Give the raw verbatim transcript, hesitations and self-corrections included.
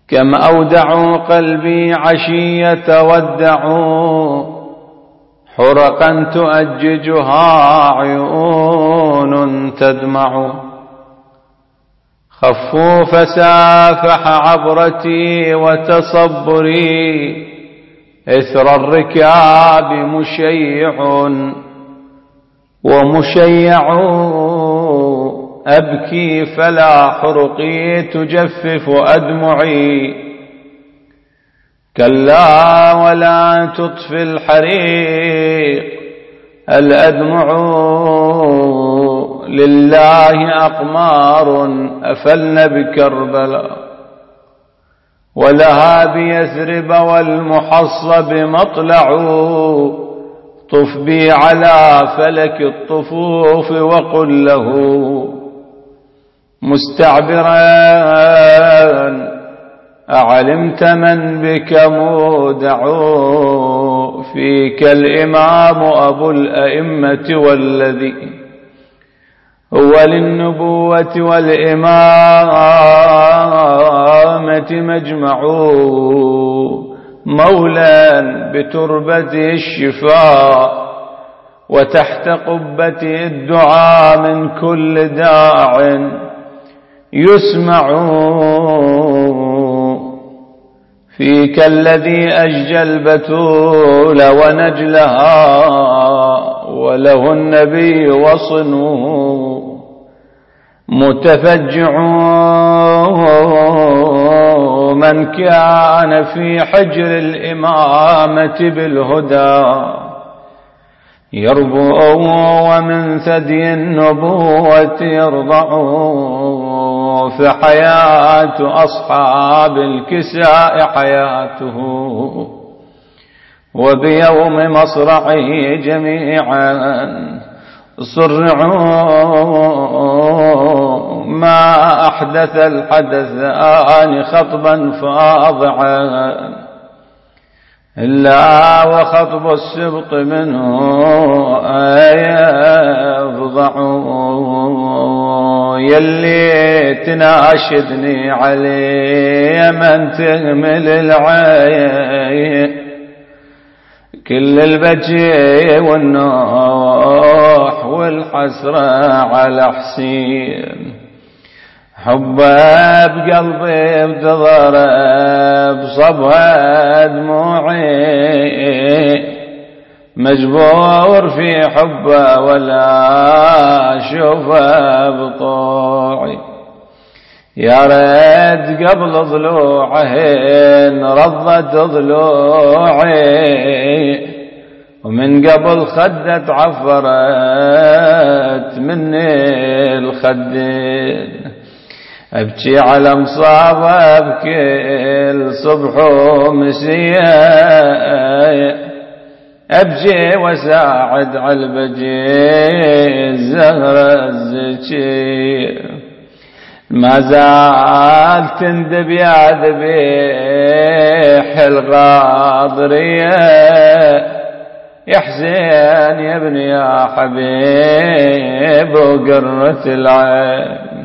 كم أودعوا قلبي عشية ودعوا حرقا تؤججها عيون تدمع خفوا فسافح عبرتي وتصبري إثر الركاب مشيع ومشيع أبكي فلا حرقي تجفف أدمعي كلا ولا تطفي الحريق الأدمع لله أقمار أفلن بكربلاء ولها بيثرب والمحصب مطلع طف بي على فلك الطفوف وقل له مستعبرا أعلمت من بك مودع فيك الإمام أبو الأئمة والذي هو للنبوة والإمامة مجمع مولى بتربة الشفاء وتحت قبة الدعاء من كل داع يسمع فيك الذي أججى البتول ونجلها وله النبي وصنه متفجع من كان في حجر الإمامة بالهدى يربو ومن ثدي النبوة يرضع فحياة أصحاب الكساء حياته وبيوم مصرعه جميعا صرعوا ما أحدث الحدثان خطبا فاضعا إلا وخطب السبط منه يفضع يلي تناشدني عليه من تهمل العين كل البجي والنوح والحسرة على حسين حبه بقلبي بتضرب صبها دموعي مجبور في حبه ولا شوفه بطوعي يا ريت قبل ضلوعهن رضت ضلوعي ومن قبل خدت عفرت مني الخدين أبكي على مصابة بكل صبح ومسيا أبكي وساعد على البجي الزهرة الزكي ما زال تندب يا ذبيح الغاضرية يا حسين يا ابني يا حبيب وقرة العين